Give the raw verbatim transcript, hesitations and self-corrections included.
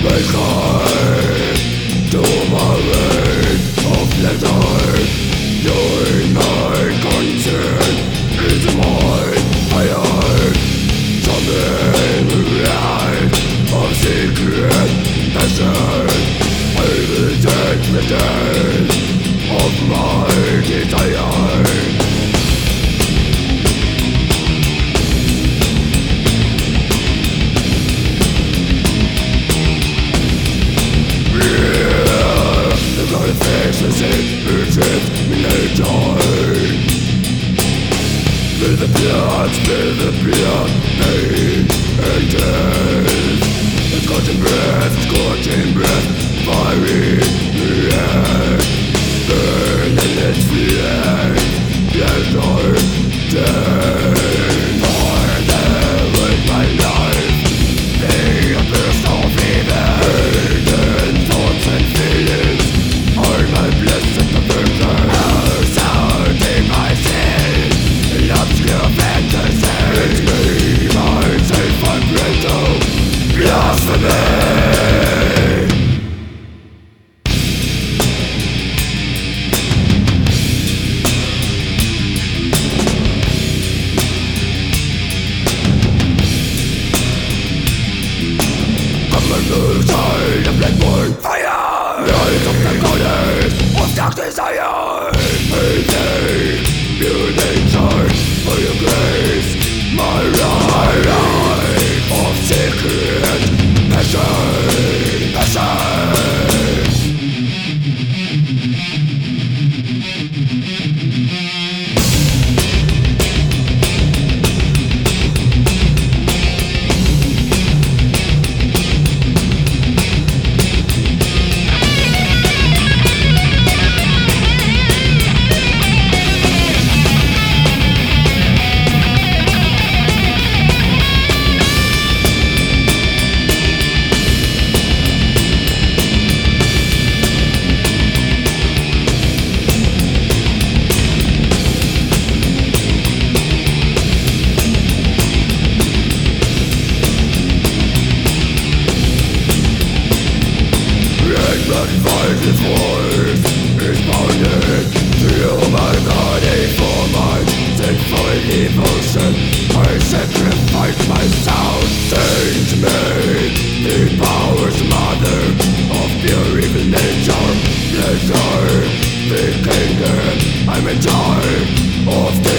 To my way of pleasure, doing my concern is mine. I heard something right of secret passion. I will take the day of my desire. With the blood, with the blood, pain and death. A scorching breath, scorching breath, fiery breath. Burn in its flame, death or death. For them with my life, they a personal fever. Hidden thoughts and feelings are my blessed perversion. Sounding my sin, obscure fantasy. It's me, myself, I'm great, blasphemy. I'm on the side of blackboard fire. The eyes of the goddess of dark desire. Easy, pure nature, for your grace, my life of secret passion, passion. This voice is pounded through my body for my sinful devotion. I sacrifice my soul, sing to me, the power's mother of pure evil nature. Pleasure, the kingdom I'm in charge of the